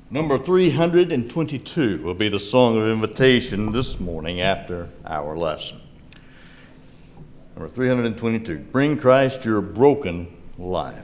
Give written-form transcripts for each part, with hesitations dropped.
Number 322 will be the song of invitation this morning after our lesson. Number 322, Bring Christ Your Broken Life.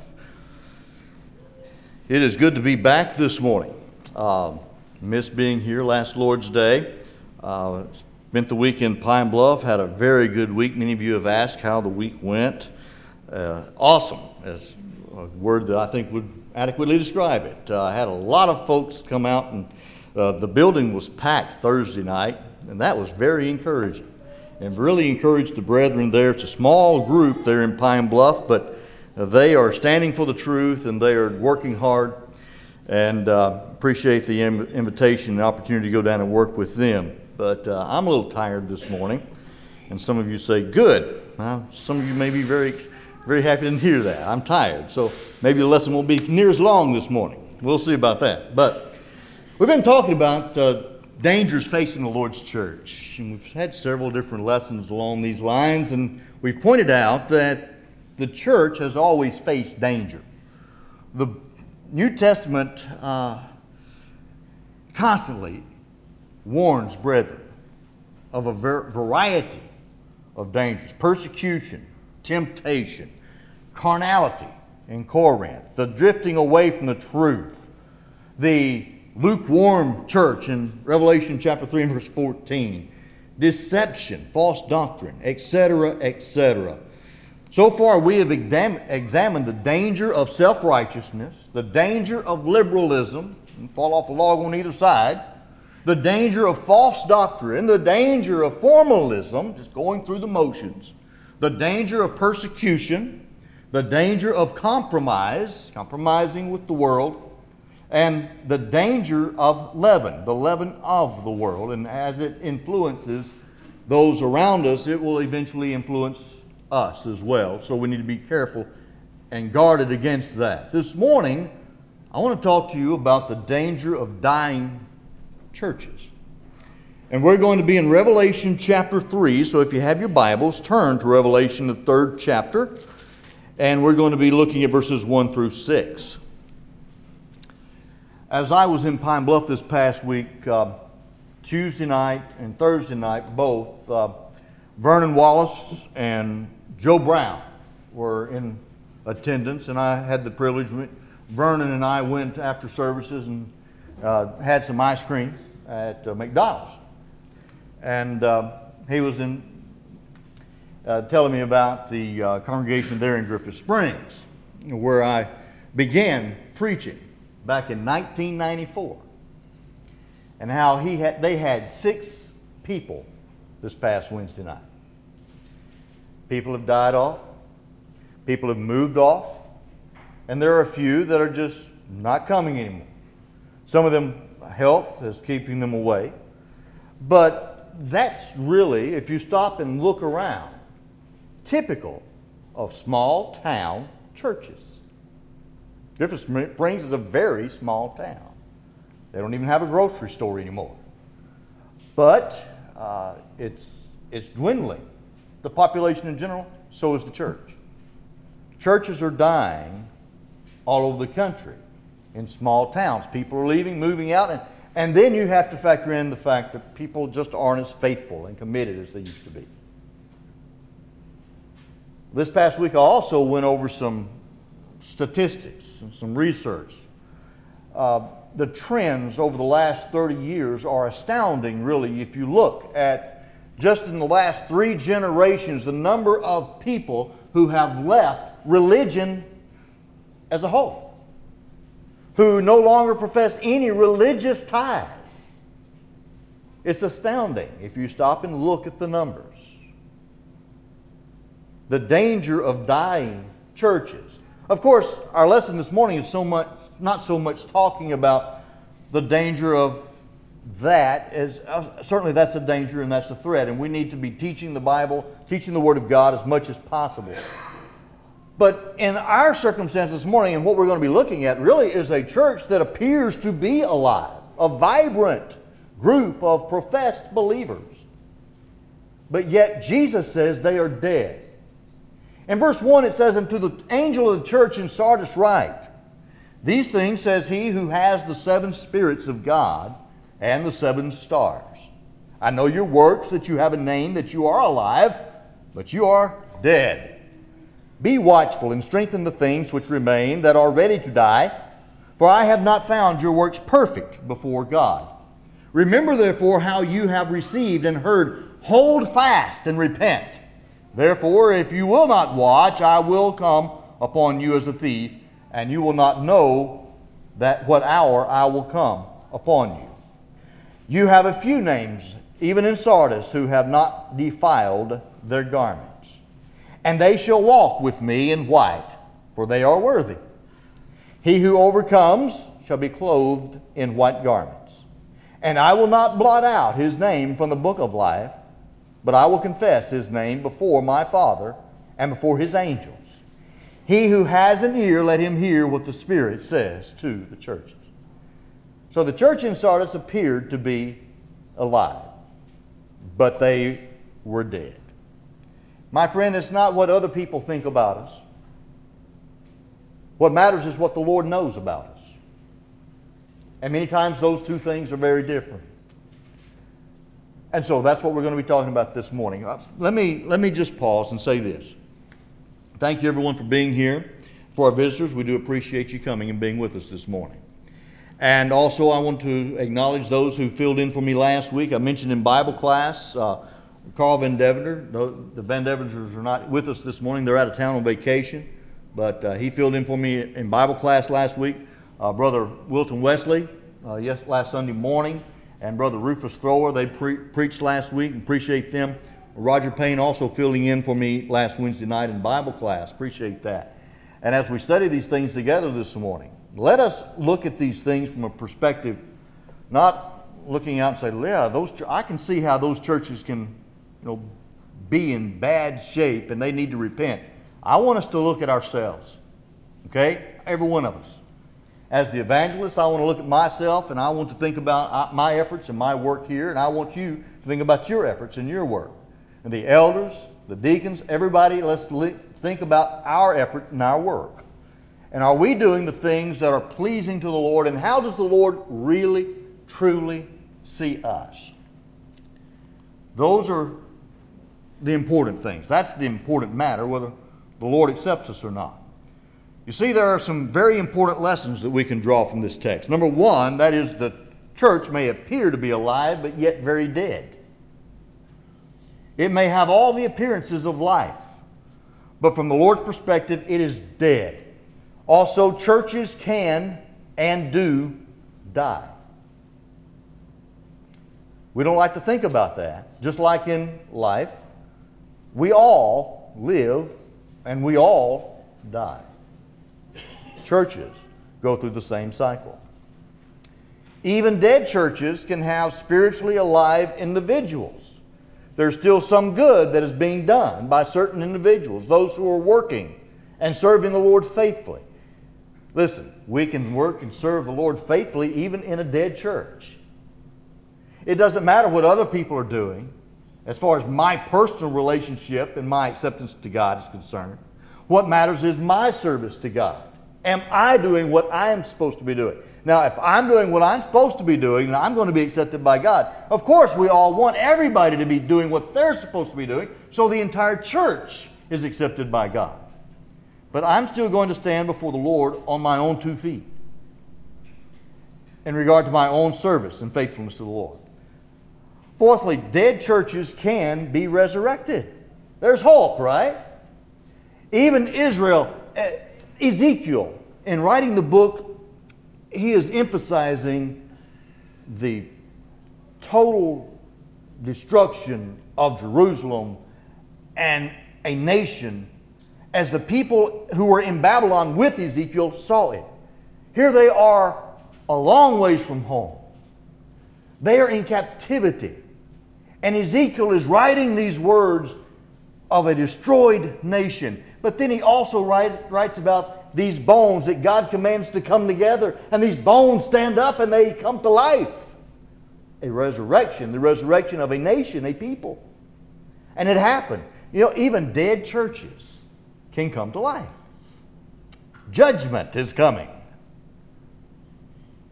It is good to be back this morning. Missed being here last Lord's Day. Spent the week in Pine Bluff, had a very good week. Many of you have asked how the week went. Awesome is a word that I think would adequately describe it. I had a lot of folks come out, and the building was packed Thursday night, and that was very encouraging. And really encouraged the brethren there. It's a small group there in Pine Bluff, but they are standing for the truth, and they are working hard, and appreciate the invitation and opportunity to go down and work with them. But I'm a little tired this morning, and some of you say, good. Some of you may be very happy to hear that. I'm tired, so maybe the lesson won't be near as long this morning. We'll see about that. But we've been talking about dangers facing the Lord's church, and we've had several different lessons along these lines, and we've pointed out that the church has always faced danger. The New Testament constantly warns brethren of a variety of dangers: persecution, temptation, carnality in Corinth, the drifting away from the truth, the lukewarm church in Revelation chapter 3 and verse 14, deception, false doctrine, etc., etc. So far we have examined the danger of self-righteousness, the danger of liberalism, and fall off a log on either side, the danger of false doctrine, the danger of formalism, just going through the motions, the danger of persecution, the danger of compromising with the world, and the danger of leaven, the leaven of the world. And as it influences those around us, it will eventually influence us as well. So we need to be careful and guarded against that. This morning, I want to talk to you about the danger of dying churches. And we're going to be in Revelation chapter 3. So if you have your Bibles, turn to Revelation, the 3rd chapter. And we're going to be looking at verses 1 through 6. As I was in Pine Bluff this past week, Tuesday night and Thursday night, both Vernon Wallace and Joe Brown were in attendance, and I had the privilege. Vernon and I went after services and had some ice cream at McDonald's, and he was telling me about the congregation there in Griffith Springs, where I began preaching back in 1994, and how they had 6 people this past Wednesday night. People have died off. People have moved off. And there are a few that are just not coming anymore. Some of them, health is keeping them away. But that's really, if you stop and look around, typical of small town churches. Griffith Springs is a very small town. They don't even have a grocery store anymore. But it's dwindling. The population in general, so is the church. Churches are dying all over the country in small towns. People are leaving, moving out, and then you have to factor in the fact that people just aren't as faithful and committed as they used to be. This past week I also went over some statistics and some research. The trends over the last 30 years are astounding, really. If you look at just in the last 3 generations, the number of people who have left religion as a whole, who no longer profess any religious ties. It's astounding if you stop and look at the numbers. The danger of dying churches. Of course, our lesson this morning is not so much talking about the danger of that, as certainly that's a danger and that's a threat, and we need to be teaching the Bible, teaching the Word of God as much as possible. But in our circumstances this morning, and what we're going to be looking at really is a church that appears to be alive, a vibrant group of professed believers. But yet Jesus says they are dead. In verse 1 it says, "And to the angel of the church in Sardis write, These things says he who has the 7 spirits of God and the 7 stars. I know your works, that you have a name, that you are alive, but you are dead. Be watchful and strengthen the things which remain that are ready to die, for I have not found your works perfect before God. Remember therefore how you have received and heard. Hold fast and repent. Therefore, if you will not watch, I will come upon you as a thief, and you will not know that what hour I will come upon you. You have a few names, even in Sardis, who have not defiled their garments. And they shall walk with me in white, for they are worthy. He who overcomes shall be clothed in white garments. And I will not blot out his name from the book of life, but I will confess his name before my Father and before his angels. He who has an ear, let him hear what the Spirit says to the churches. So the church in Sardis appeared to be alive, but they were dead. My friend, it's not what other people think about us. What matters is what the Lord knows about us. And many times those two things are very different. And so that's what we're going to be talking about this morning. Let me just pause and say this. Thank you everyone for being here. For our visitors, we do appreciate you coming and being with us this morning. And also I want to acknowledge those who filled in for me last week. I mentioned in Bible class, Carl Van Deventer. The Van Deventers are not with us this morning. They're out of town on vacation. But he filled in for me in Bible class last week. Brother Wilton Wesley, last Sunday morning. And Brother Rufus Thrower, they preached last week. Appreciate them. Roger Payne also filling in for me last Wednesday night in Bible class. Appreciate that. And as we study these things together this morning, let us look at these things from a perspective, not looking out and say, yeah, I can see how those churches can, be in bad shape and they need to repent. I want us to look at ourselves, okay? Every one of us. As the evangelist, I want to look at myself and I want to think about my efforts and my work here, and I want you to think about your efforts and your work. And the elders, the deacons, everybody, let's think about our effort and our work. And are we doing the things that are pleasing to the Lord? And how does the Lord really, truly see us? Those are the important things. That's the important matter, whether the Lord accepts us or not. You see, there are some very important lessons that we can draw from this text. Number one, that is, the church may appear to be alive, but yet very dead. It may have all the appearances of life, but from the Lord's perspective, it is dead. Also, churches can and do die. We don't like to think about that. Just like in life, we all live and we all die. Churches go through the same cycle. Even dead churches can have spiritually alive individuals. There's still some good that is being done by certain individuals, those who are working and serving the Lord faithfully. Listen, we can work and serve the Lord faithfully even in a dead church. It doesn't matter what other people are doing as far as my personal relationship and my acceptance to God is concerned. What matters is my service to God. Am I doing what I am supposed to be doing? Now, if I'm doing what I'm supposed to be doing, then I'm going to be accepted by God. Of course, we all want everybody to be doing what they're supposed to be doing, so the entire church is accepted by God. But I'm still going to stand before the Lord on my own 2 feet in regard to my own service and faithfulness to the Lord. Fourthly, dead churches can be resurrected. There's hope, right? Even Israel, Ezekiel, in writing the book, he is emphasizing the total destruction of Jerusalem and a nation as the people who were in Babylon with Ezekiel saw it. Here they are a long ways from home. They are in captivity. And Ezekiel is writing these words of a destroyed nation. But then he also writes about these bones that God commands to come together. And these bones stand up and they come to life. A resurrection, the resurrection of a nation, a people. And it happened. Even dead churches can come to life. Judgment is coming.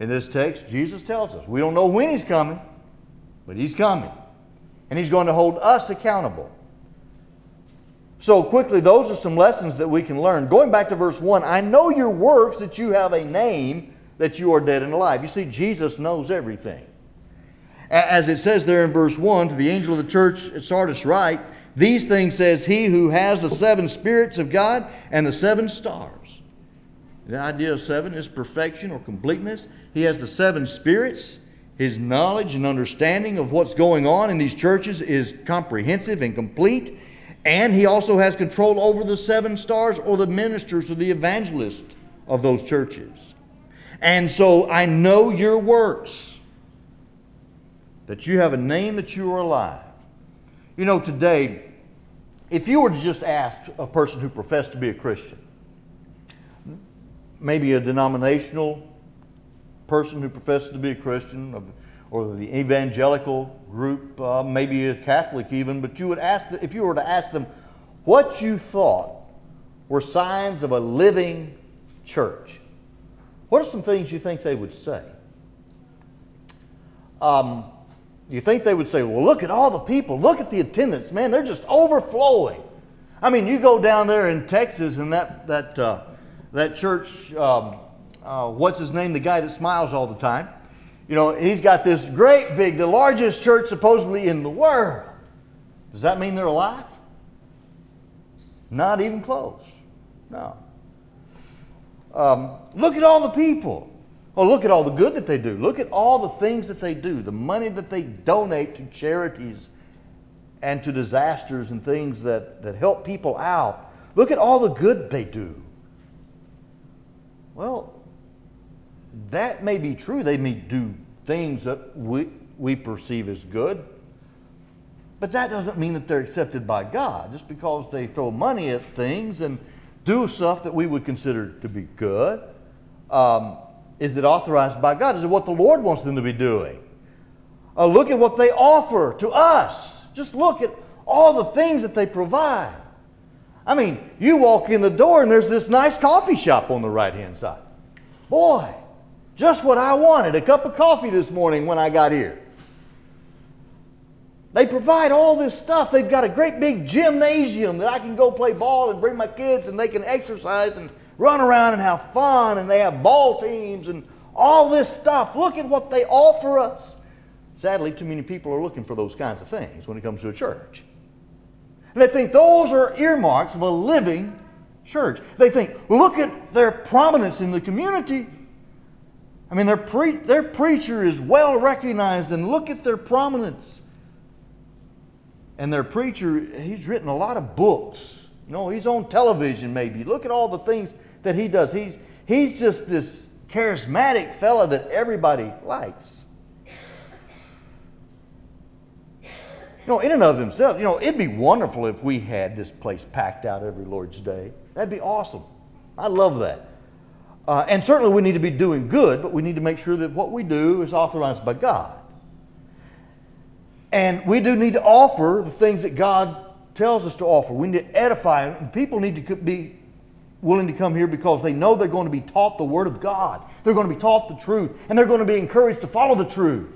In this text, Jesus tells us, we don't know when He's coming, but He's coming. And He's going to hold us accountable. So quickly, those are some lessons that we can learn. Going back to verse 1, I know your works, that you have a name, that you are dead and alive. You see, Jesus knows everything. As it says there in verse 1, to the angel of the church at Sardis write, these things says He who has the 7 spirits of God and the 7 stars. The idea of 7 is perfection or completeness. He has the 7 spirits. His knowledge and understanding of what's going on in these churches is comprehensive and complete. And He also has control over the 7 stars, or the ministers or the evangelists of those churches. And so I know your works, that you have a name, that you are alive. You know, today, if you were to just ask a person who professed to be a Christian, maybe a denominational person who professes to be a Christian, or the evangelical group, maybe a Catholic even, but you would ask, if you were to ask them what you thought were signs of a living church, what are some things you think they would say? You think they would say, well, look at all the people, look at the attendance, man, they're just overflowing. I mean, you go down there in Texas and that church, what's his name, the guy that smiles all the time, you know, he's got this great big, the largest church supposedly in the world. Does that mean they're alive? Not even close. No. Look at all the people. Oh, look at all the good that they do. Look at all the things that they do. The money that they donate to charities and to disasters and things that help people out. Look at all the good they do. Well, that may be true. They may do things that we perceive as good. But that doesn't mean that they're accepted by God. Just because they throw money at things and do stuff that we would consider to be good. Is it authorized by God? Is it what the Lord wants them to be doing? Look at what they offer to us. Just look at all the things that they provide. I mean, you walk in the door and there's this nice coffee shop on the right-hand side. Boy, just what I wanted. A cup of coffee this morning when I got here. They provide all this stuff. They've got a great big gymnasium that I can go play ball and bring my kids and they can exercise and run around and have fun, and they have ball teams and all this stuff. Look at what they offer us. Sadly, too many people are looking for those kinds of things when it comes to a church. And they think those are earmarks of a living church. They think, look at their prominence in the community. I mean, their preacher is well recognized, and look at their prominence. And their preacher, he's written a lot of books. You know, he's on television maybe. Look at all the things that he does. He's just this charismatic fella that everybody likes. You know, in and of themselves, you know, it'd be wonderful if we had this place packed out every Lord's Day. That'd be awesome. I love that. And certainly we need to be doing good, but we need to make sure that what we do is authorized by God. And we do need to offer the things that God tells us to offer. We need to edify them. People need to be willing to come here because they know they're going to be taught the Word of God. They're going to be taught the truth. And they're going to be encouraged to follow the truth.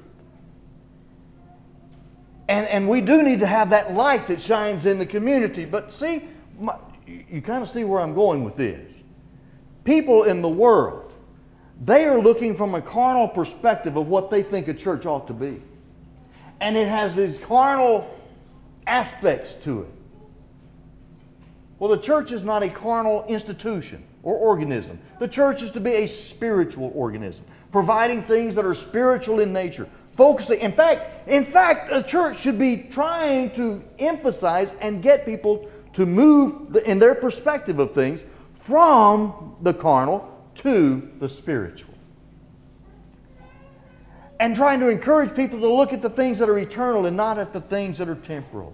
And we do need to have that light that shines in the community. But see, you kind of see where I'm going with this. People in the world, they are looking from a carnal perspective of what they think a church ought to be. And it has these carnal aspects to it. Well, the church is not a carnal institution or organism. The church is to be a spiritual organism, providing things that are spiritual in nature. Focusing, in fact, a church should be trying to emphasize and get people to move in their perspective of things from the carnal to the spiritual. And trying to encourage people to look at the things that are eternal and not at the things that are temporal.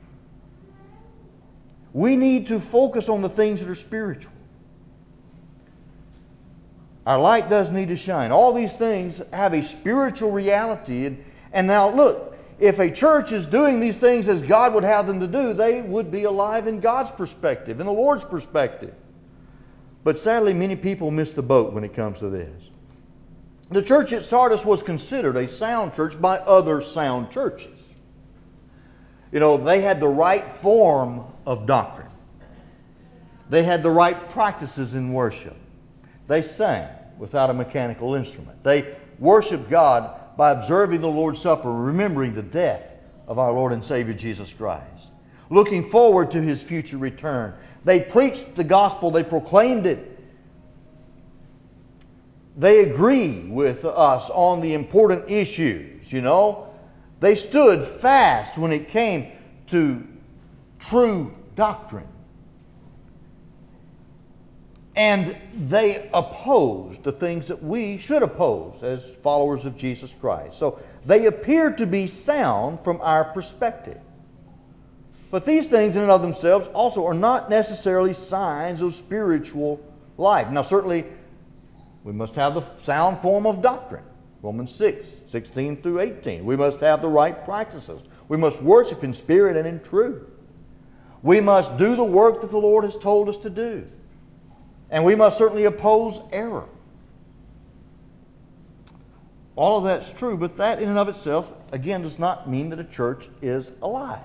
We need to focus on the things that are spiritual. Our light does need to shine. All these things have a spiritual reality. And now look, if a church is doing these things as God would have them to do, they would be alive in God's perspective, in the Lord's perspective. But sadly, many people miss the boat when it comes to this. The church at Sardis was considered a sound church by other sound churches. You know, they had the right form of doctrine. They had the right practices in worship. They sang without a mechanical instrument. They worshiped God by observing the Lord's Supper, remembering the death of our Lord and Savior Jesus Christ, looking forward to His future return. They preached the gospel. They proclaimed it. They agree with us on the important issues, you know. They stood fast when it came to true doctrine. And they opposed the things that we should oppose as followers of Jesus Christ. So they appear to be sound from our perspective. But these things in and of themselves also are not necessarily signs of spiritual life. Now certainly we must have the sound form of doctrine. Romans 6:16 through 18. We must have the right practices. We must worship in spirit and in truth. We must do the work that the Lord has told us to do. And we must certainly oppose error. All of that's true, but that in and of itself, again, does not mean that a church is alive.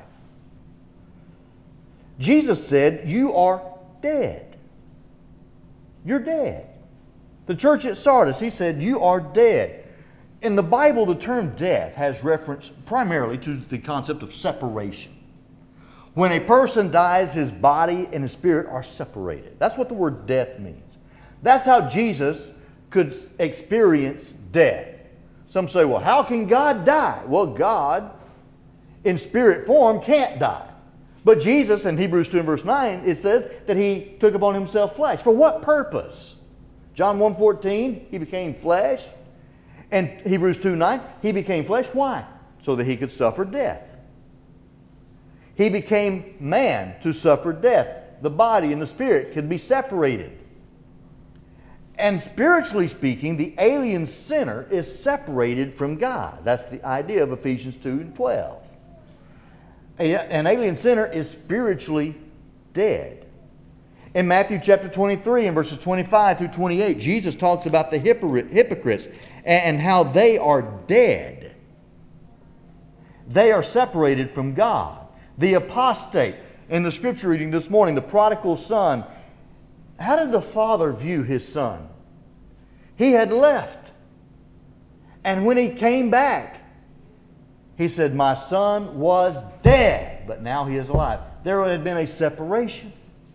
Jesus said, "You are dead." You're dead. The church at Sardis, He said, "You are dead." In the Bible, the term death has reference primarily to the concept of separation. When a person dies, his body and his spirit are separated. That's what the word death means. That's how Jesus could experience death. Some say, well, how can God die? Well, God, in spirit form, can't die. But Jesus, in Hebrews 2 and verse 9, it says that He took upon Himself flesh. For what purpose? John 1:14, He became flesh. And Hebrews 2:9, He became flesh. Why? So that He could suffer death. He became man to suffer death. The body and the spirit could be separated. And spiritually speaking, the alien sinner is separated from God. That's the idea of Ephesians 2 and 12. An alien sinner is spiritually dead. In Matthew chapter 23 and verses 25 through 28, Jesus talks about the hypocrites and how they are dead. They are separated from God. The apostate, in the scripture reading this morning, the prodigal son, how did the father view his son? He had left. And when he came back, he said, "My son was dead, but now he is alive." There had been a separation.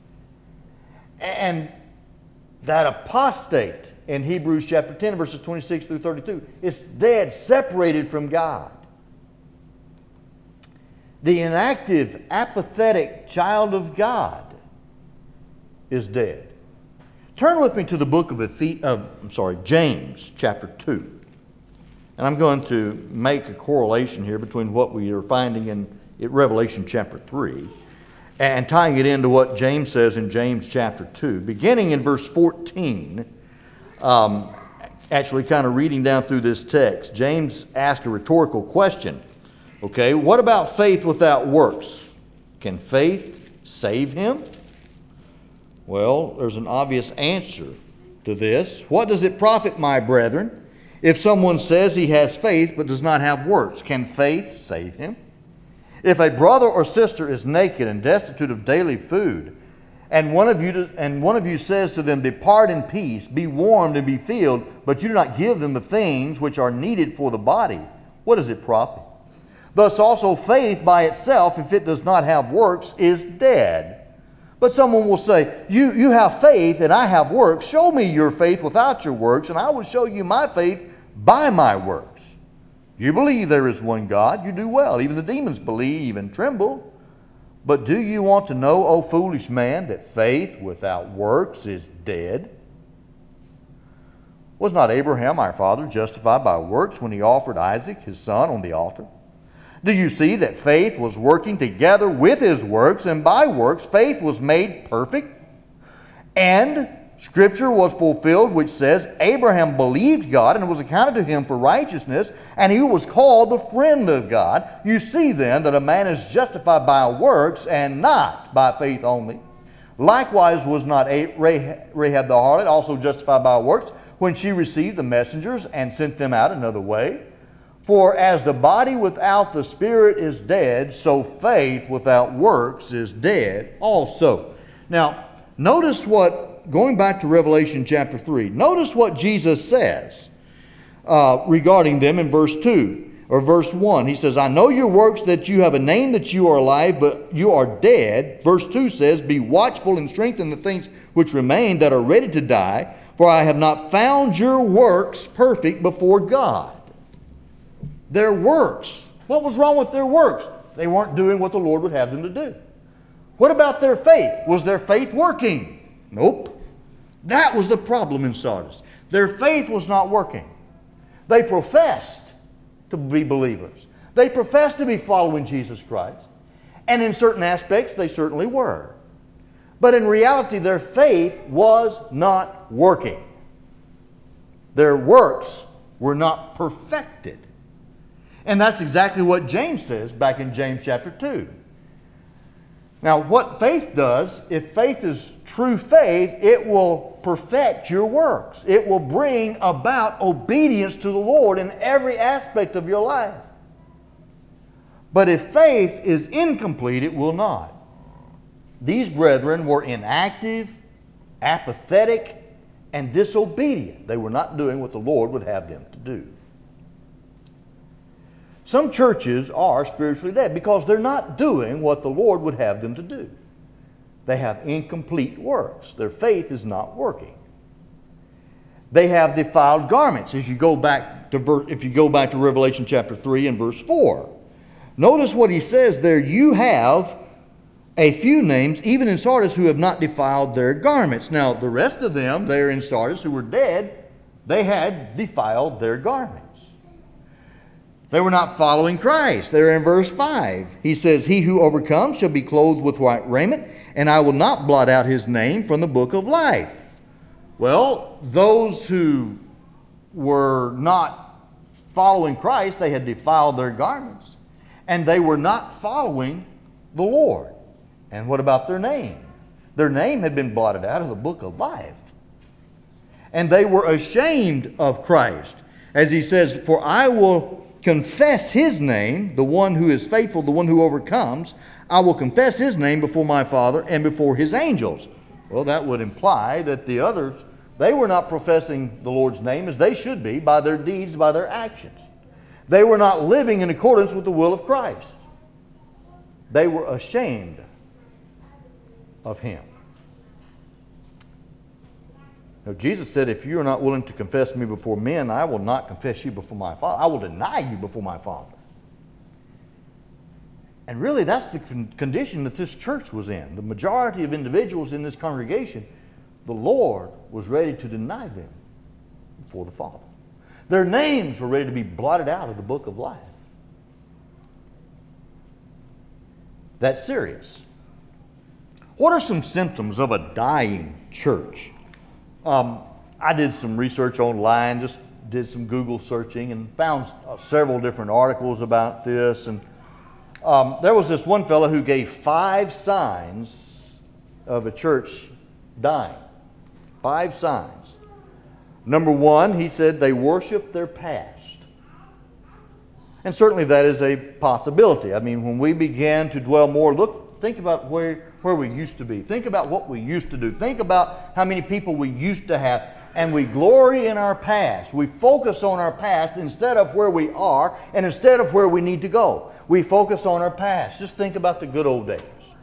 And that apostate in Hebrews chapter 10, verses 26 through 32, is dead, separated from God. The inactive, apathetic child of God is dead. Turn with me to the book of James chapter 2. And I'm going to make a correlation here between what we are finding in Revelation chapter 3 and tying it into what James says in James chapter 2. Beginning in verse 14, actually kind of reading down through this text, James asked a rhetorical question. Okay, what about faith without works? Can faith save him? Well, there's an obvious answer to this. What does it profit, my brethren, if someone says he has faith but does not have works? Can faith save him? If a brother or sister is naked and destitute of daily food, and one of you says to them, "Depart in peace, be warmed and be filled," but you do not give them the things which are needed for the body, what does it profit? Thus also faith by itself, if it does not have works, is dead. But someone will say, you have faith and I have works. Show me your faith without your works, and I will show you my faith by my works. You believe there is one God, you do well. Even the demons believe and tremble. But do you want to know, O foolish man, that faith without works is dead? Was not Abraham our father justified by works when he offered Isaac his son on the altar? Do you see that faith was working together with his works, and by works faith was made perfect? And Scripture was fulfilled, which says, Abraham believed God, and it was accounted to him for righteousness, and he was called the friend of God. You see then that a man is justified by works, and not by faith only. Likewise was not Rahab the harlot also justified by works, when she received the messengers and sent them out another way. For as the body without the spirit is dead, so faith without works is dead also. Now, notice what, going back to Revelation chapter 3, notice what Jesus says regarding them in verse 2 or verse 1. He says, I know your works, that you have a name, that you are alive, but you are dead. Verse 2 says, be watchful and strengthen the things which remain that are ready to die, for I have not found your works perfect before God. Their works. What was wrong with their works? They weren't doing what the Lord would have them to do. What about their faith? Was their faith working? Nope. That was the problem in Sardis. Their faith was not working. They professed to be believers. They professed to be following Jesus Christ. And in certain aspects, they certainly were. But in reality, their faith was not working. Their works were not perfected. And that's exactly what James says back in James chapter 2. Now, what faith does, if faith is true faith, it will perfect your works. It will bring about obedience to the Lord in every aspect of your life. But if faith is incomplete, it will not. These brethren were inactive, apathetic, and disobedient. They were not doing what the Lord would have them to do. Some churches are spiritually dead because they're not doing what the Lord would have them to do. They have incomplete works. Their faith is not working. They have defiled garments. If you go back to Revelation chapter 3 and verse 4, notice what he says there. You have a few names, even in Sardis, who have not defiled their garments. Now, the rest of them there in Sardis who were dead, they had defiled their garments. They were not following Christ. They're in verse 5. He says, he who overcomes shall be clothed with white raiment, and I will not blot out his name from the book of life. Well, those who were not following Christ, they had defiled their garments, and they were not following the Lord. And what about their name? Their name had been blotted out of the book of life. And they were ashamed of Christ. As he says, for I will confess his name, the one who is faithful, the one who overcomes. I will confess his name before my Father and before his angels. Well, that would imply that the others, they were not professing the Lord's name as they should be by their deeds, by their actions. They were not living in accordance with the will of Christ. They were ashamed of him. Now, Jesus said, if you are not willing to confess me before men, I will not confess you before my Father. I will deny you before my Father. And really, that's the condition that this church was in. The majority of individuals in this congregation, the Lord was ready to deny them before the Father. Their names were ready to be blotted out of the book of life. That's serious. What are some symptoms of a dying church? I did some research online, just did some Google searching and found several different articles about this. And there was this one fellow who gave 5 signs of a church dying. 5 signs. Number 1, he said they worship their past. And certainly that is a possibility. I mean, when we began to dwell more, think about where we used to be. Think about what we used to do. Think about how many people we used to have. And we glory in our past. We focus on our past instead of where we are and instead of where we need to go. We focus on our past. Just think about the good old days.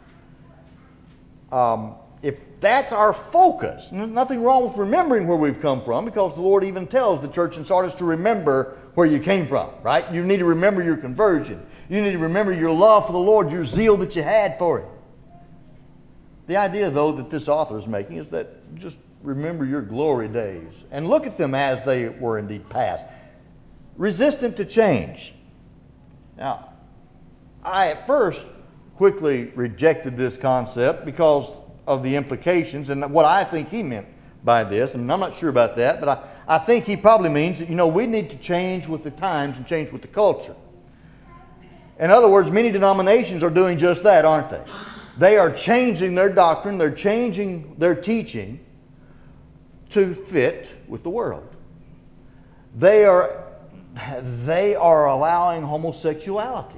If that's our focus, nothing wrong with remembering where we've come from, because the Lord even tells the church in Sardis to remember where you came from, right? You need to remember your conversion. You need to remember your love for the Lord, your zeal that you had for Him. The idea, though, that this author is making is that just remember your glory days and look at them as they were indeed past. Resistant to change. Now, I at first quickly rejected this concept because of the implications and what I think he meant by this, and I'm not sure about that, but I think he probably means that, we need to change with the times and change with the culture. In other words, many denominations are doing just that, aren't they? They are changing their doctrine, they're changing their teaching to fit with the world. They are allowing homosexuality.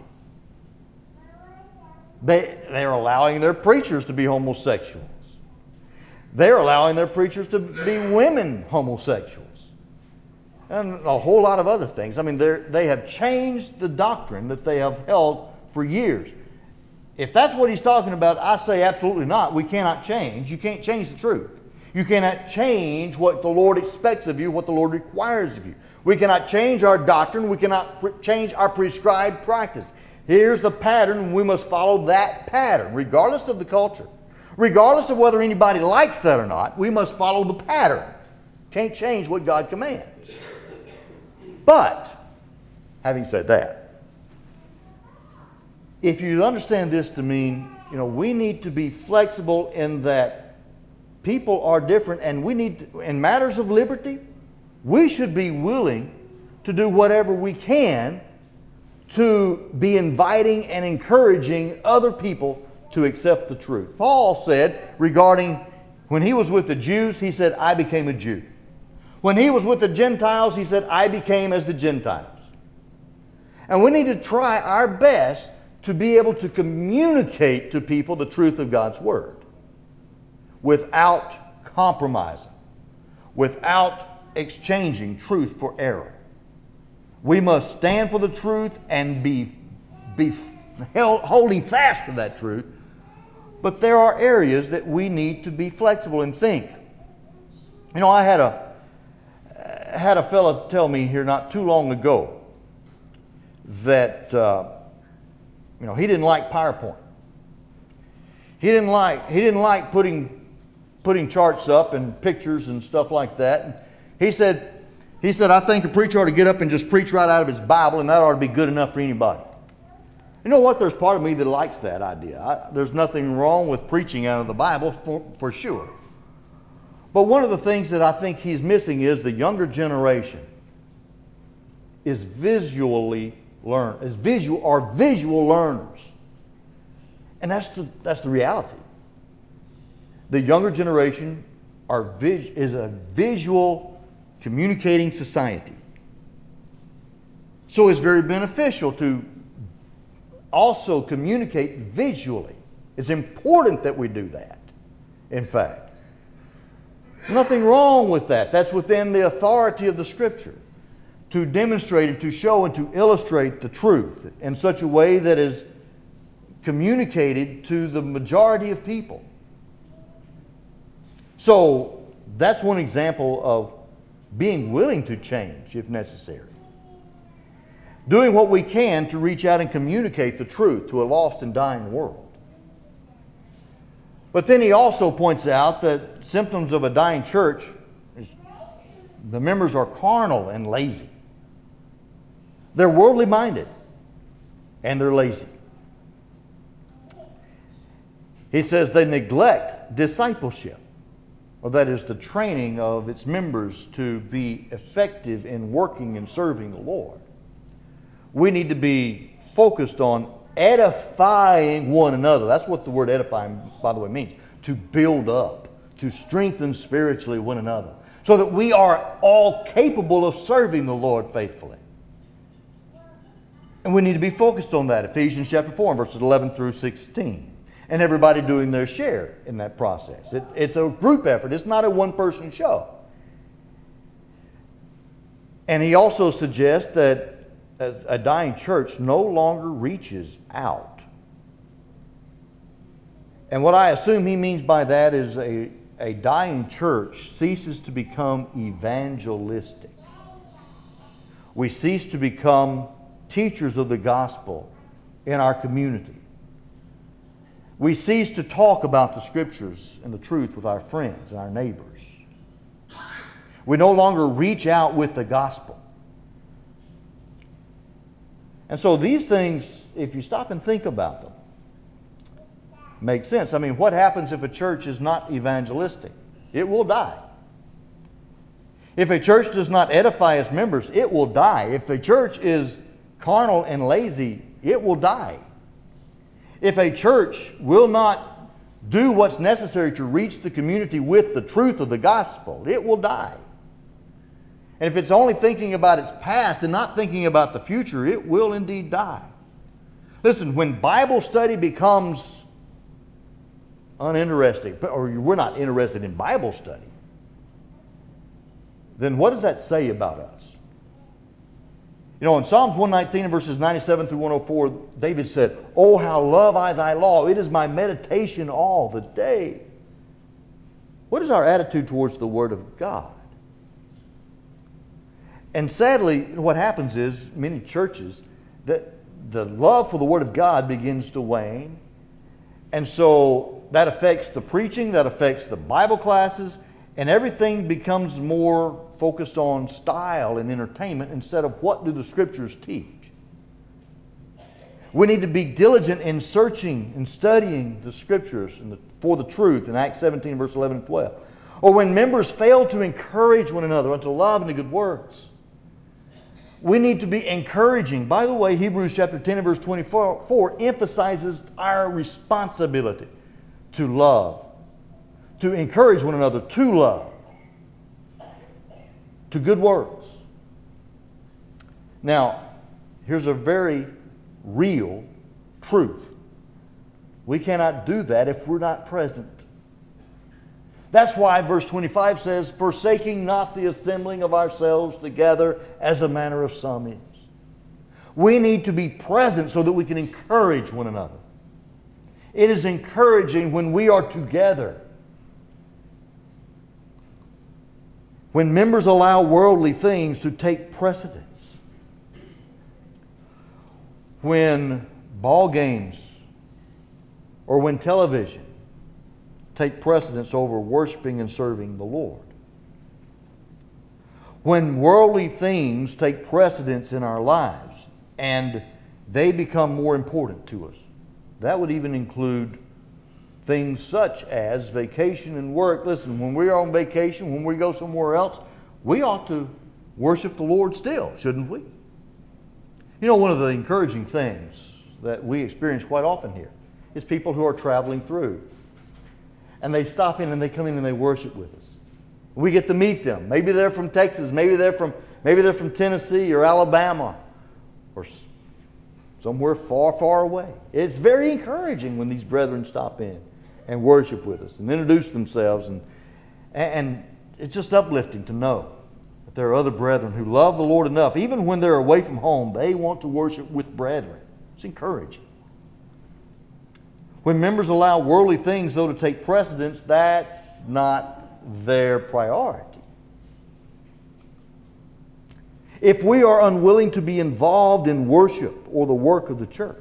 They're allowing their preachers to be homosexuals. They're allowing their preachers to be women homosexuals. And a whole lot of other things. I mean, they have changed the doctrine that they have held for years. If that's what he's talking about, I say absolutely not. We cannot change. You can't change the truth. You cannot change what the Lord expects of you, what the Lord requires of you. We cannot change our doctrine. We cannot change our prescribed practice. Here's the pattern. We must follow that pattern, regardless of the culture. Regardless of whether anybody likes that or not, we must follow the pattern. Can't change what God commands. But, having said that, if you understand this to mean, we need to be flexible in that people are different, and we need to, in matters of liberty, we should be willing to do whatever we can to be inviting and encouraging other people to accept the truth. Paul said regarding when he was with the Jews, he said, I became a Jew. When he was with the Gentiles, he said, I became as the Gentiles. And we need to try our best to be able to communicate to people the truth of God's Word without compromising, without exchanging truth for error. We must stand for the truth and be holding fast to that truth. But there are areas that we need to be flexible and think. I had a fellow tell me here not too long ago that he didn't like PowerPoint. He didn't like putting charts up and pictures and stuff like that. And he said I think a preacher ought to get up and just preach right out of his Bible, and that ought to be good enough for anybody. You know what? There's part of me that likes that idea. There's nothing wrong with preaching out of the Bible for sure. But one of the things that I think he's missing is the younger generation is visual learners. And that's the reality. The younger generation is a visual communicating society. So it's very beneficial to also communicate visually. It's important that we do that, in fact. Nothing wrong with that. That's within the authority of the Scripture to demonstrate and to show and to illustrate the truth in such a way that is communicated to the majority of people. So that's one example of being willing to change if necessary. Doing what we can to reach out and communicate the truth to a lost and dying world. But then he also points out that symptoms of a dying church, the members are carnal and lazy. They're worldly minded and they're lazy. He says they neglect discipleship, or that is the training of its members to be effective in working and serving the Lord. We need to be focused on edifying one another. That's what the word edifying, by the way, means. To build up, to strengthen spiritually one another, so that we are all capable of serving the Lord faithfully. And we need to be focused on that. Ephesians chapter 4, verses 11 through 16. And everybody doing their share in that process. It's a group effort. It's not a one-person show. And he also suggests that a dying church no longer reaches out. And what I assume he means by that is a dying church ceases to become evangelistic. We cease to become teachers of the gospel in our community. We cease to talk about the Scriptures and the truth with our friends and our neighbors. We no longer reach out with the gospel. And so these things, if you stop and think about them, make sense. I mean, what happens if a church is not evangelistic? It will die. If a church does not edify its members, it will die. If a church is carnal and lazy, it will die. If a church will not do what's necessary to reach the community with the truth of the gospel, it will die. And if it's only thinking about its past and not thinking about the future, it will indeed die. Listen, when Bible study becomes uninteresting, or we're not interested in Bible study, then what does that say about us? You know, in Psalms 119 verses 97 through 104, David said, "Oh, how love I thy law. It is my meditation all the day." What is our attitude towards the Word of God? And sadly, what happens is, many churches, that the love for the Word of God begins to wane. And so that affects the preaching, that affects the Bible classes, and everything becomes more focused on style and entertainment instead of what do the Scriptures teach. We need to be diligent in searching and studying the Scriptures for the truth in Acts 17, verse 11 and 12. Or when members fail to encourage one another unto love and to good works. We need to be encouraging. By the way, Hebrews chapter 10 and verse 24 emphasizes our responsibility to love, to encourage one another, to love, to good works. Now, here's a very real truth. We cannot do that if we're not present. That's why verse 25 says, "Forsaking not the assembling of ourselves together as the manner of some is." We need to be present so that we can encourage one another. It is encouraging when we are together. When members allow worldly things to take precedence. When ball games or when television take precedence over worshiping and serving the Lord. When worldly things take precedence in our lives and they become more important to us. That would even include things such as vacation and work. Listen, when we are on vacation, when we go somewhere else, we ought to worship the Lord still, shouldn't we? You know, one of the encouraging things that we experience quite often here is people who are traveling through. And they stop in and they come in and they worship with us. We get to meet them. Maybe they're from Texas, maybe they're from Tennessee or Alabama or somewhere far, far away. It's very encouraging when these brethren stop in and worship with us and introduce themselves, and it's just uplifting to know that there are other brethren who love the Lord enough, even when they're away from home, they want to worship with brethren. It's encouraging. When members allow worldly things, though, to take precedence, that's not their priority. If we are unwilling to be involved in worship or the work of the church,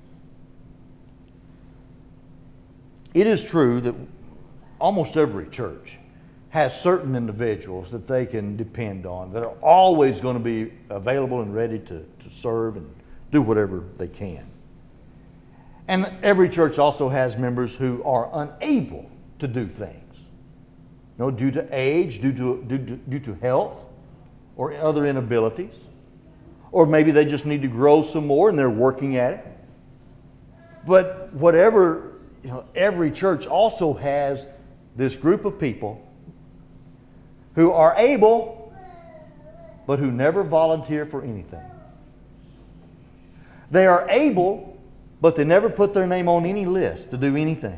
it is true that almost every church has certain individuals that they can depend on, that are always going to be available and ready to serve and do whatever they can. And every church also has members who are unable to do things. You know, due to age, due to health, or other inabilities. Or maybe they just need to grow some more and they're working at it. But whatever, you know, every church also has this group of people who are able, but who never volunteer for anything. They are able, but they never put their name on any list to do anything.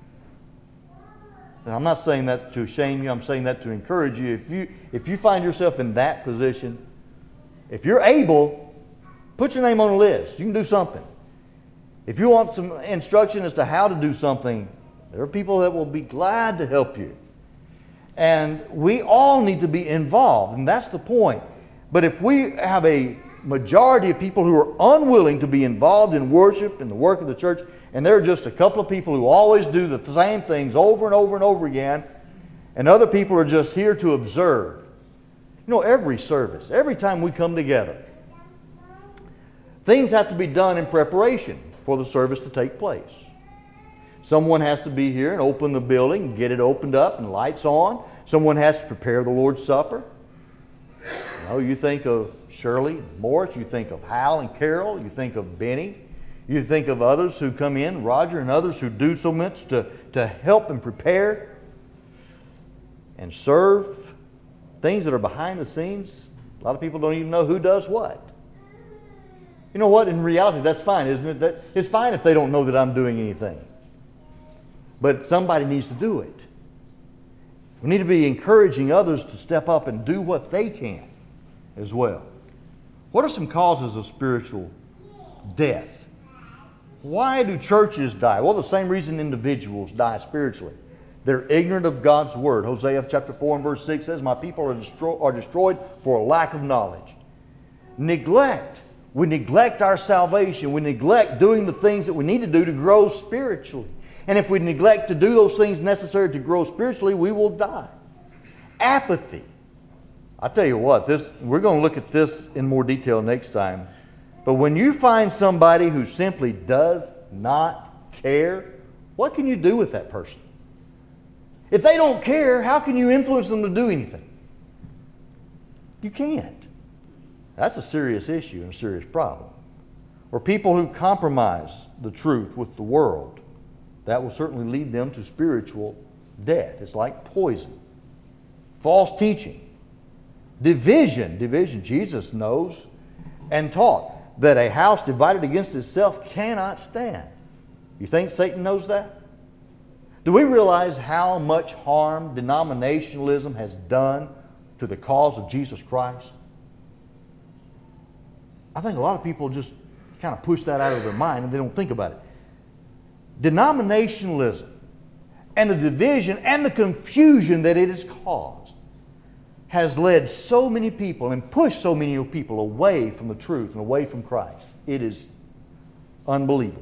And I'm not saying that to shame you. I'm saying that to encourage you. If you find yourself in that position, if you're able, put your name on a list. You can do something. If you want some instruction as to how to do something, there are people that will be glad to help you. And we all need to be involved, and that's the point. But if we have a majority of people who are unwilling to be involved in worship and the work of the church, and there are just a couple of people who always do the same things over and over and over again, and other people are just here to observe. You know, every service, every time we come together, things have to be done in preparation for the service to take place. Someone has to be here and open the building, get it opened up and lights on. Someone has to prepare the Lord's Supper. You know, you think of Shirley, Morris, you think of Hal and Carol, you think of Benny, You think of others who come in, Roger and others who do so much to help and prepare and serve things that are behind the scenes. A lot of people don't even know who does what. You know what? In reality, that's fine, isn't it? It's fine if they don't know that I'm doing anything. But somebody needs to do it. We need to be encouraging others to step up and do what they can as well. What are some causes of spiritual death? Why do churches die? Well, the same reason individuals die spiritually. They're ignorant of God's Word. Hosea chapter 4 and verse 6 says, "My people are destroyed for a lack of knowledge." Neglect. We neglect our salvation. We neglect doing the things that we need to do to grow spiritually. And if we neglect to do those things necessary to grow spiritually, we will die. Apathy. I tell you what, we're going to look at this in more detail next time. But when you find somebody who simply does not care, what can you do with that person? If they don't care, how can you influence them to do anything? You can't. That's a serious issue and a serious problem. Or people who compromise the truth with the world. That will certainly lead them to spiritual death. It's like poison. False teaching. Division. Jesus knows and taught that a house divided against itself cannot stand. You think Satan knows that? Do we realize how much harm denominationalism has done to the cause of Jesus Christ? I think a lot of people just kind of push that out of their mind and they don't think about it. Denominationalism and the division and the confusion that it has caused has led so many people and pushed so many people away from the truth and away from Christ. It is unbelievable.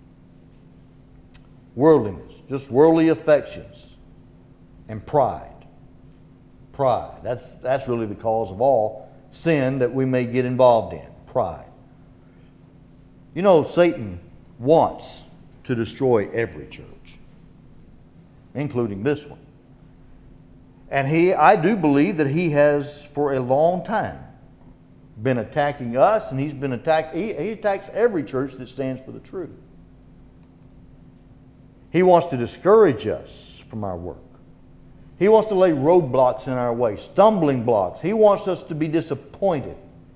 Worldliness, just worldly affections, and pride. Pride. That's really the cause of all sin that we may get involved in. Pride. You know, Satan wants to destroy every church, including this one. And I do believe that he has for a long time been attacking us, and he attacks every church that stands for the truth. He wants to discourage us from our work. He wants to lay roadblocks in our way, stumbling blocks. He wants us to be disappointed.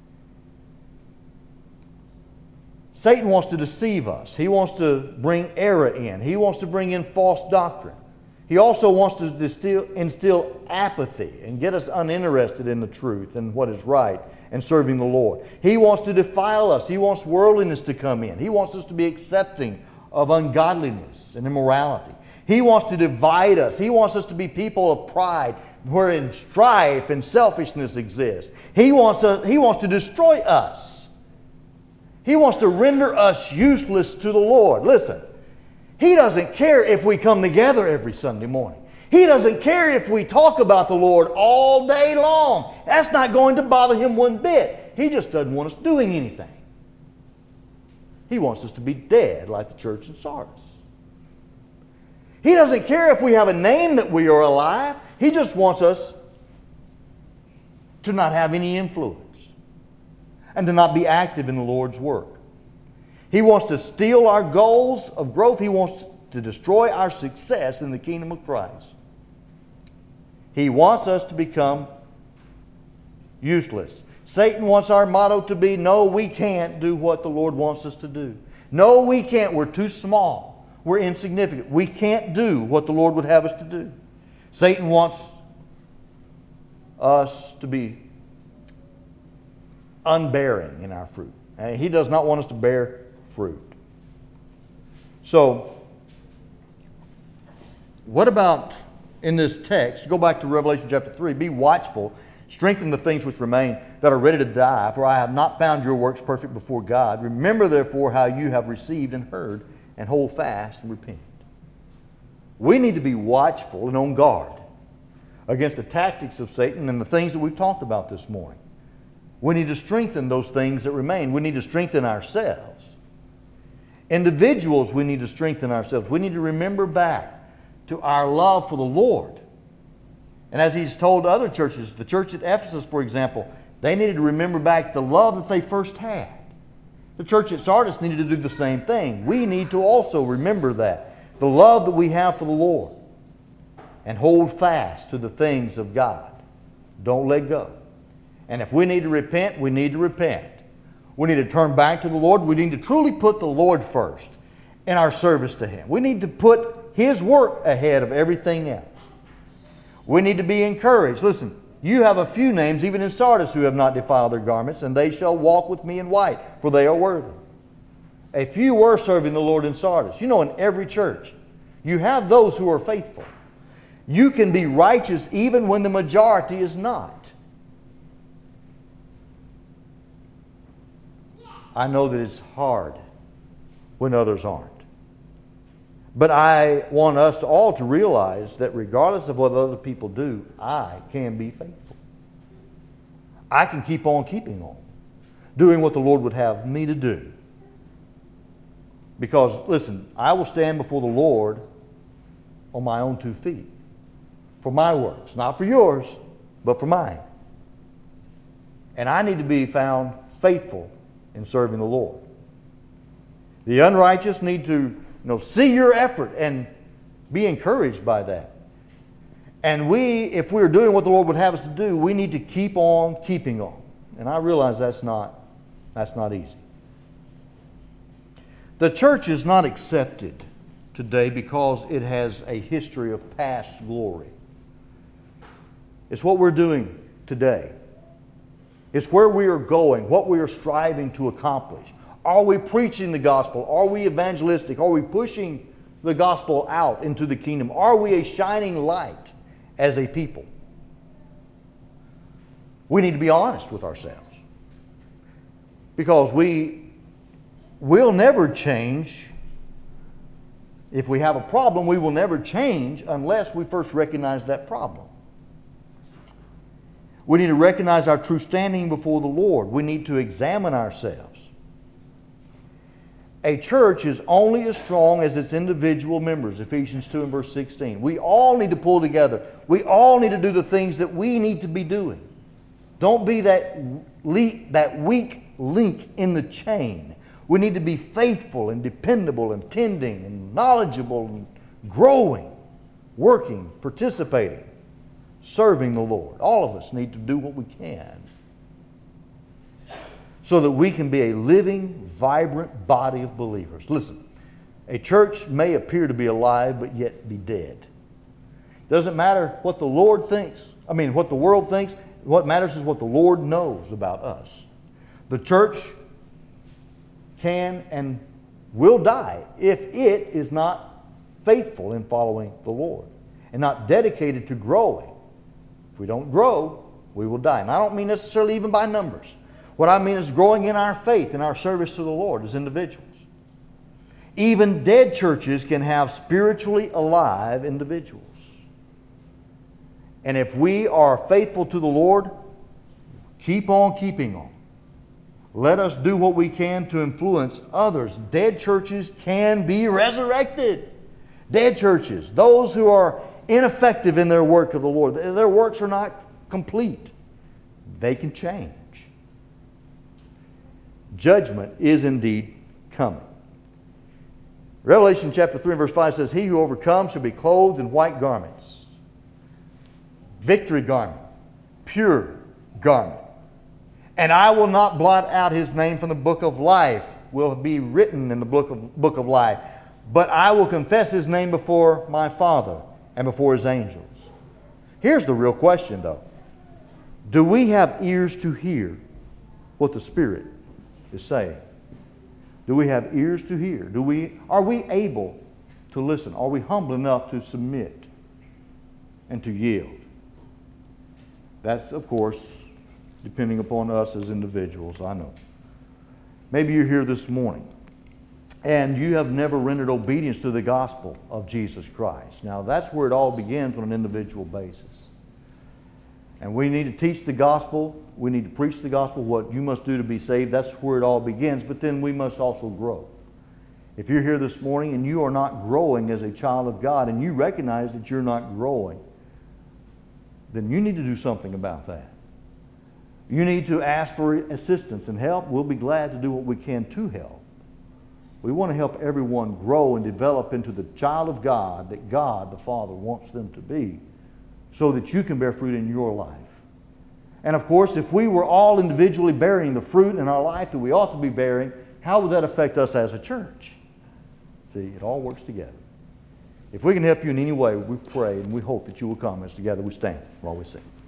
Satan wants to deceive us. He wants to bring error in. He wants to bring in false doctrine. He also wants to instill apathy and get us uninterested in the truth and what is right and serving the Lord. He wants to defile us. He wants worldliness to come in. He wants us to be accepting of ungodliness and immorality. He wants to divide us. He wants us to be people of pride wherein strife and selfishness exist. He wants to destroy us. He wants to render us useless to the Lord. Listen, He doesn't care if we come together every Sunday morning. He doesn't care if we talk about the Lord all day long. That's not going to bother Him one bit. He just doesn't want us doing anything. He wants us to be dead like the church in Sardis. He doesn't care if we have a name that we are alive. He just wants us to not have any influence and to not be active in the Lord's work. He wants to steal our goals of growth. He wants to destroy our success in the kingdom of Christ. He wants us to become useless. Satan wants our motto to be, no, we can't do what the Lord wants us to do. No, we can't. We're too small. We're insignificant. We can't do what the Lord would have us to do. Satan wants us to be unbearing in our fruit. And he does not want us to bear fruit. So, what about in this text? Go back to Revelation chapter 3. Be watchful, strengthen the things which remain that are ready to die, for I have not found your works perfect before God. Remember therefore how you have received and heard, and hold fast and repent. We need to be watchful and on guard against the tactics of Satan and the things that we've talked about this morning. We need to strengthen those things that remain. We need to strengthen ourselves. Individuals, we need to strengthen ourselves. We need to remember back to our love for the Lord. And as he's told other churches, the church at Ephesus, for example, they needed to remember back the love that they first had. The church at Sardis needed to do the same thing. We need to also remember that. The love that we have for the Lord. And hold fast to the things of God. Don't let go. And if we need to repent, we need to repent. We need to turn back to the Lord. We need to truly put the Lord first in our service to Him. We need to put His work ahead of everything else. We need to be encouraged. Listen, you have a few names, even in Sardis, who have not defiled their garments, and they shall walk with me in white, for they are worthy. A few were serving the Lord in Sardis. You know, in every church, you have those who are faithful. You can be righteous even when the majority is not. I know that it's hard when others aren't. But I want us all to realize that regardless of what other people do, I can be faithful. I can keep on keeping on, doing what the Lord would have me to do. Because, listen, I will stand before the Lord on my own 2 feet. For my works. Not for yours, but for mine. And I need to be found faithful in serving the Lord. The unrighteous need to see your effort and be encouraged by that. And if we're doing what the Lord would have us to do, we need to keep on keeping on. And I realize that's not easy. The church is not accepted today because it has a history of past glory. It's what we're doing today. It's where we are going, what we are striving to accomplish. Are we preaching the gospel? Are we evangelistic? Are we pushing the gospel out into the kingdom? Are we a shining light as a people? We need to be honest with ourselves. Because we will never change. If we have a problem, we will never change unless we first recognize that problem. We need to recognize our true standing before the Lord. We need to examine ourselves. A church is only as strong as its individual members, Ephesians 2 and verse 16. We all need to pull together. We all need to do the things that we need to be doing. Don't be that weak link in the chain. We need to be faithful and dependable and tending and knowledgeable and growing, working, participating, serving the Lord. All of us need to do what we can so that we can be a living, vibrant body of believers. Listen, a church may appear to be alive but yet be dead. Doesn't matter what the Lord thinks. What the world thinks. What matters is what the Lord knows about us. The church can and will die if it is not faithful in following the Lord and not dedicated to growing. If we don't grow, we will die. And I don't mean necessarily even by numbers. What I mean is growing in our faith and our service to the Lord as individuals. Even dead churches can have spiritually alive individuals. And if we are faithful to the Lord, keep on keeping on. Let us do what we can to influence others. Dead churches can be resurrected. Dead churches, those who are ineffective in their work of the Lord, their works are not complete. They can change. Judgment is indeed coming. Revelation chapter 3 and verse 5 says, "He who overcomes shall be clothed in white garments." Victory garment. Pure garment. "And I will not blot out his name from the book of life," will be written in the book of life. "But I will confess his name before my Father and before his angels." Here's the real question, though. Do we have ears to hear what the Spirit is saying? Do we have ears to hear? Are we able to listen? Are we humble enough to submit and to yield? That's, of course, depending upon us as individuals, I know. Maybe you're here this morning and you have never rendered obedience to the gospel of Jesus Christ. Now, that's where it all begins on an individual basis. And we need to teach the gospel. We need to preach the gospel, what you must do to be saved. That's where it all begins. But then we must also grow. If you're here this morning and you are not growing as a child of God, and you recognize that you're not growing, then you need to do something about that. You need to ask for assistance and help. We'll be glad to do what we can to help. We want to help everyone grow and develop into the child of God that God the Father wants them to be, so that you can bear fruit in your life. And of course, if we were all individually bearing the fruit in our life that we ought to be bearing, how would that affect us as a church? See, it all works together. If we can help you in any way, we pray and we hope that you will come as together we stand while we sing.